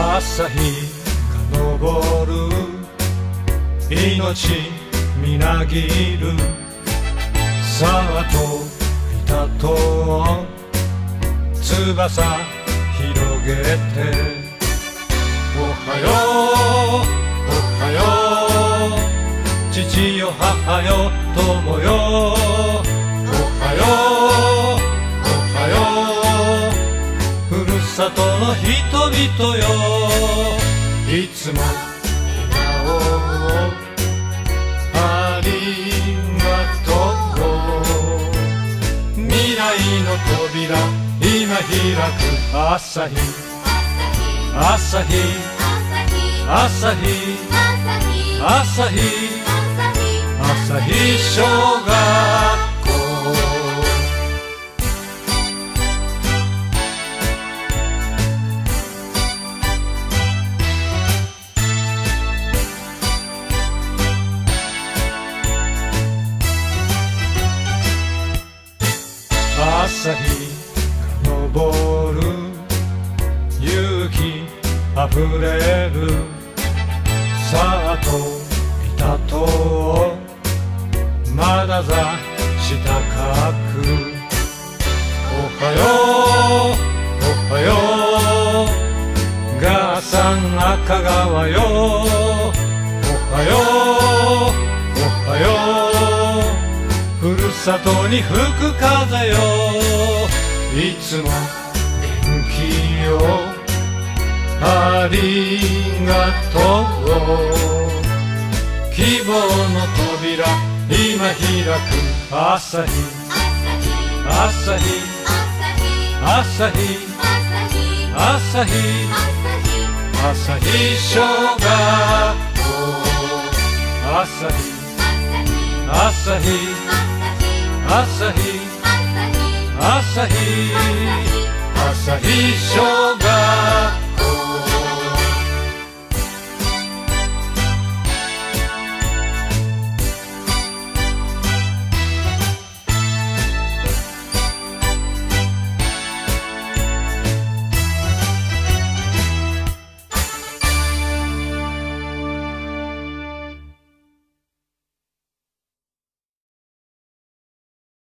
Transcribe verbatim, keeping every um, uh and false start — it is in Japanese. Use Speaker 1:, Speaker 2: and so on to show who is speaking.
Speaker 1: 朝日が昇る命みなぎるさあといたと翼広げておはようおはよう父よ母よ友よおはようおはようふるさとの人々よいつも笑顔をありがとう未来の扉今開く朝日朝日朝日朝日朝日小学校朝日が昇る勇気あふれるさあといたとまだ座下かくおはようおはようがさん赤川よおはようおはようふるさとに吹く風よいつも元気よありがとう希望の扉今開く朝日朝日朝日朝日朝日小学校朝日朝日朝日朝日朝日小学校